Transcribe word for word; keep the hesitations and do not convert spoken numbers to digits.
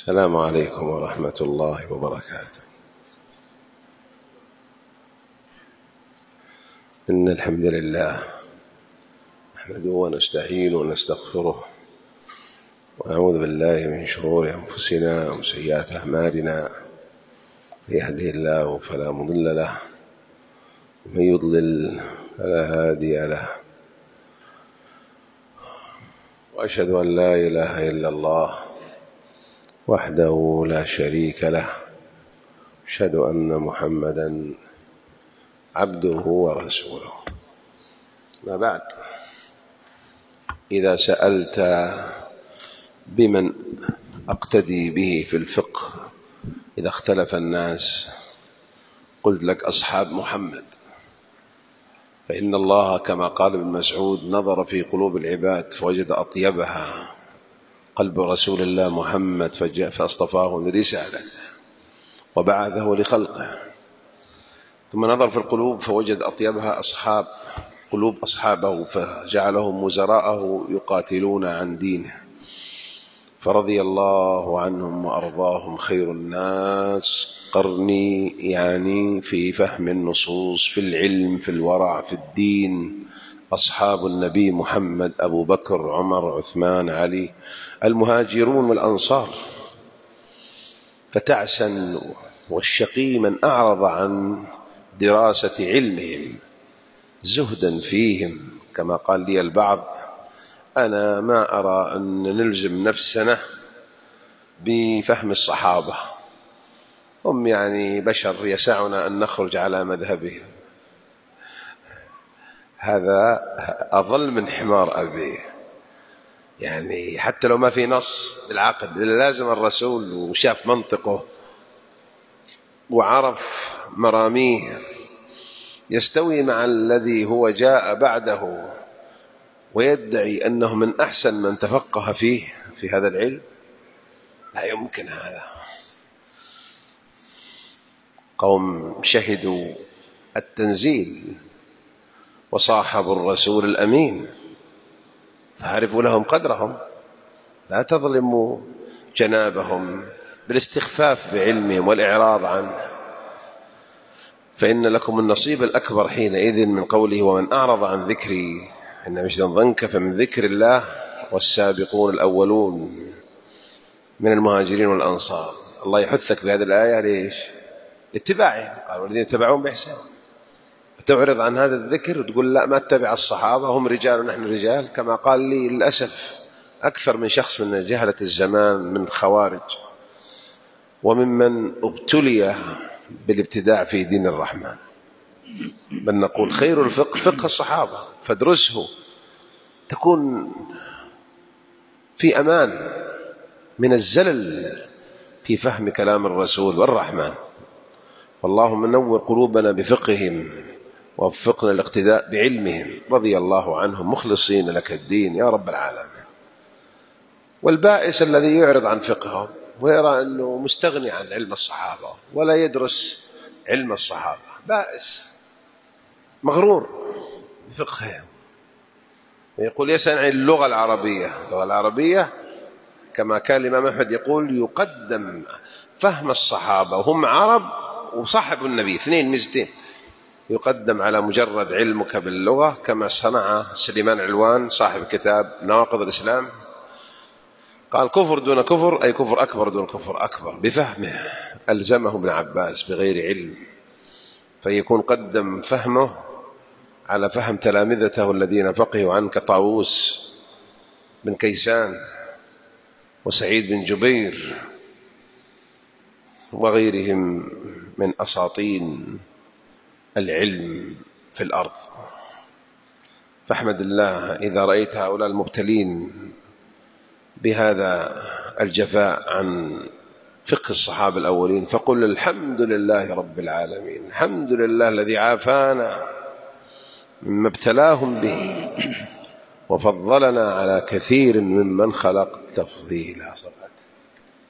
السلام عليكم ورحمة الله وبركاته. إن الحمد لله نحمده ونستعينه ونستغفره ونعوذ بالله من شرور أنفسنا ومن سيئات أعمالنا. من يهده الله فلا مضل له ومن يضلل فلا هادي له، وأشهد أن لا إله إلا الله وحده لا شريك له، أشهد أن محمدًا عبده ورسوله. ما بعد، إذا سألت بمن أقتدي به في الفقه إذا اختلف الناس، قلت لك أصحاب محمد، فإن الله كما قال ابن مسعود نظر في قلوب العباد فوجد أطيبها قلب رسول الله محمد فجاء فاصطفاه لرسالته وبعثه لخلقه. ثم نظر في القلوب فوجد أطيبها أصحاب قلوب أصحابه فجعلهم وزراءه يقاتلون عن دينه، فرضي الله عنهم وأرضاهم. خير الناس قرني، يعني في فهم النصوص، في العلم، في الورع، في الدين، أصحاب النبي محمد: أبو بكر، عمر، عثمان، علي، المهاجرون والأنصار. فتعسا والشقي من أعرض عن دراسة علمهم زهدا فيهم. كما قال لي البعض: أنا ما أرى أن نلزم نفسنا بفهم الصحابة، هم يعني بشر يسعنا أن نخرج على مذهبهم. هذا أضل من حمار أبيه، يعني حتى لو ما في نص بالعقل لازم الرسول وشاف منطقه وعرف مراميه يستوي مع الذي هو جاء بعده ويدعي أنه من أحسن من تفقه فيه في هذا العلم. لا يمكن هذا. قوم شهدوا التنزيل وصاحبوا الرسول الأمين، فاعرفوا لهم قدرهم، لا تظلموا جنابهم بالاستخفاف بعلمهم والإعراض عنه، فإن لكم النصيب الأكبر حينئذ من قوله: ومن أعرض عن ذكري إن مجدا ضنك فمن ذكر الله والسابقون الأولون من المهاجرين والأنصار. الله يحثك بهذه الآية ليش؟ لاتباعهم، قال: والذين اتبعوهم بإحسان. فتعرض عن هذا الذكر وتقول لا، ما اتبع الصحابة، هم رجال ونحن رجال. كما قال لي للأسف أكثر من شخص من جهلة الزمان من خوارج وممن ابتلي بالابتداع في دين الرحمن. بل نقول خير الفقه فقه الصحابة، فادرسه تكون في أمان من الزلل في فهم كلام الرسول والرحمن. فاللهم نور قلوبنا بفقههم ووفقنا الاقتداء بعلمهم، رضي الله عنهم مخلصين لك الدين يا رب العالمين. والبائس الذي يعرض عن فقههم ويرى أنه مستغني عن علم الصحابة ولا يدرس علم الصحابة، بائس مغرور بفقههم، ويقول يسأل عن اللغة العربية. اللغة العربية كما كان الإمام أحمد يقول: يقدم فهم الصحابة وهم عرب وصاحب النبي، اثنين ميزتين، يقدم على مجرد علمك باللغة، كما صنع سليمان علوان صاحب كتاب نواقض الإسلام. قال: كفر دون كفر، أي كفر أكبر دون كفر أكبر، بفهمه ألزمه ابن عباس بغير علم، فيكون قدم فهمه على فهم تلامذته الذين فقهوا عنه كطاووس بن كيسان وسعيد بن جبير وغيرهم من أساطين العلم في الأرض. فاحمد الله إذا رأيت هؤلاء المبتلين بهذا الجفاء عن فقه الصحابة الأولين، فقل: الحمد لله رب العالمين، الحمد لله الذي عافانا مما ابتلاهم به وفضلنا على كثير ممن خلق تفضيلا.